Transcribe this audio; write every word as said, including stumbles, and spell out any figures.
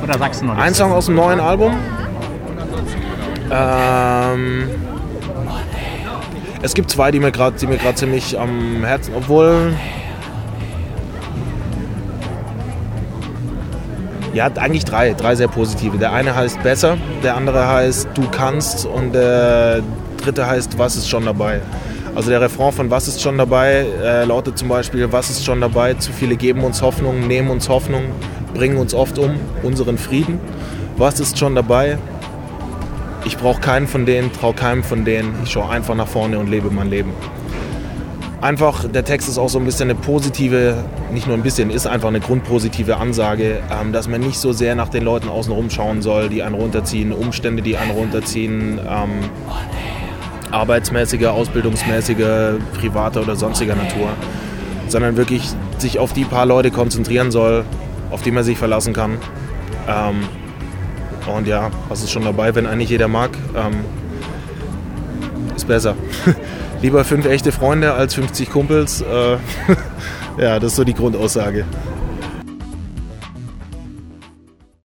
Oder sagst du noch nicht? Ein Song aus dem neuen Album. Ähm, es gibt zwei, die mir gerade die mir gerade ziemlich am Herzen, obwohl ja, eigentlich drei, drei sehr positive. Der eine heißt Besser, der andere heißt Du kannst und der dritte heißt Was ist schon dabei. Also der Refrain von Was ist schon dabei äh, lautet zum Beispiel: Was ist schon dabei? Zu viele geben uns Hoffnung, nehmen uns Hoffnung, bringen uns oft um, unseren Frieden. Was ist schon dabei? Ich brauche keinen von denen, traue keinem von denen. Ich schaue einfach nach vorne und lebe mein Leben. Einfach, der Text ist auch so ein bisschen eine positive, nicht nur ein bisschen, ist einfach eine grundpositive Ansage, ähm, dass man nicht so sehr nach den Leuten außen rum schauen soll, die einen runterziehen, Umstände, die einen runterziehen, ähm, arbeitsmäßiger, ausbildungsmäßiger, privater oder sonstiger Natur, sondern wirklich sich auf die paar Leute konzentrieren soll, auf die man sich verlassen kann. Ähm, und ja, was ist schon dabei, wenn eigentlich jeder mag, ähm, ist besser. Lieber fünf echte Freunde als fünfzig Kumpels. Äh, ja, das ist so die Grundaussage.